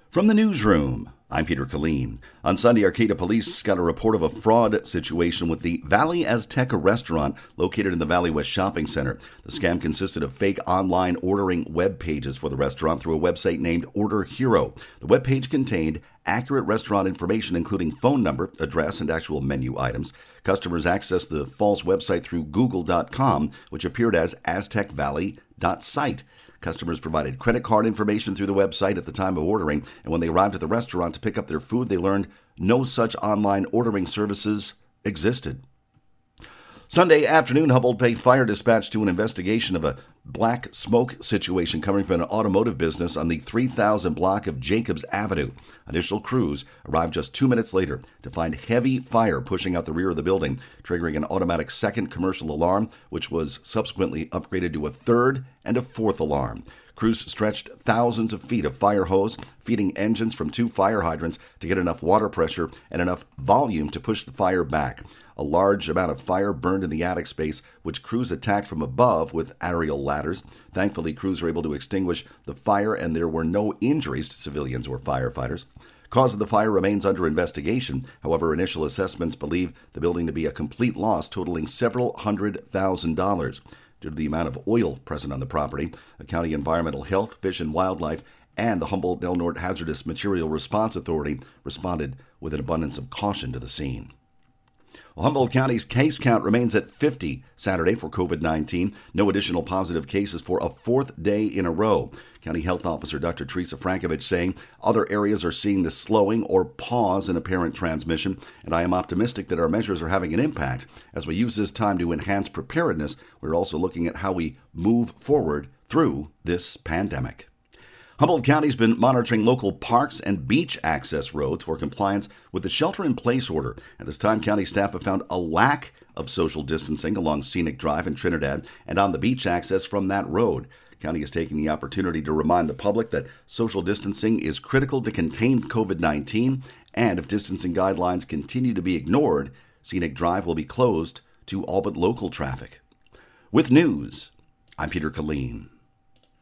From the newsroom, I'm Peter Killeen. On Sunday, Arcata police got a report of a fraud situation with the Valley Azteca restaurant located in the Valley West Shopping Center. The scam consisted of fake online ordering web pages for the restaurant through a website named Order Hero. The web page contained accurate restaurant information, including phone number, address, and actual menu items. Customers accessed the false website through Google.com, which appeared as aztecvalley.site. Customers provided credit card information through the website at the time of ordering, and when they arrived at the restaurant to pick up their food, they learned no such online ordering services existed. Sunday afternoon, Humboldt Bay Fire dispatched to an investigation of a black smoke situation coming from an automotive business on the 3000 block of Jacobs Avenue. Initial crews arrived just 2 minutes later to find heavy fire pushing out the rear of the building, triggering an automatic second commercial alarm, which was subsequently upgraded to a third and a fourth alarm. Crews stretched thousands of feet of fire hose, feeding engines from 2 fire hydrants to get enough water pressure and enough volume to push the fire back. A large amount of fire burned in the attic space, which crews attacked from above with aerial ladders. Thankfully, crews were able to extinguish the fire, and there were no injuries to civilians or firefighters. Cause of the fire remains under investigation. However, initial assessments believe the building to be a complete loss, totaling several $100,000. Due to the amount of oil present on the property, the County Environmental Health, Fish and Wildlife, and the Humboldt Del Norte Hazardous Material Response Authority responded with an abundance of caution to the scene. Humboldt County's case count remains at 50 Saturday for COVID-19. No additional positive cases for a 4th day in a row. County Health Officer Dr. Teresa Frankovich saying other areas are seeing the slowing or pause in apparent transmission, and I am optimistic that our measures are having an impact. As we use this time to enhance preparedness, we're also looking at how we move forward through this pandemic. Humboldt County's been monitoring local parks and beach access roads for compliance with the shelter-in-place order. At this time, county staff have found a lack of social distancing along Scenic Drive in Trinidad and on the beach access from that road. County is taking the opportunity to remind the public that social distancing is critical to contain COVID-19, and if distancing guidelines continue to be ignored, Scenic Drive will be closed to all but local traffic. With news, I'm Peter Killeen.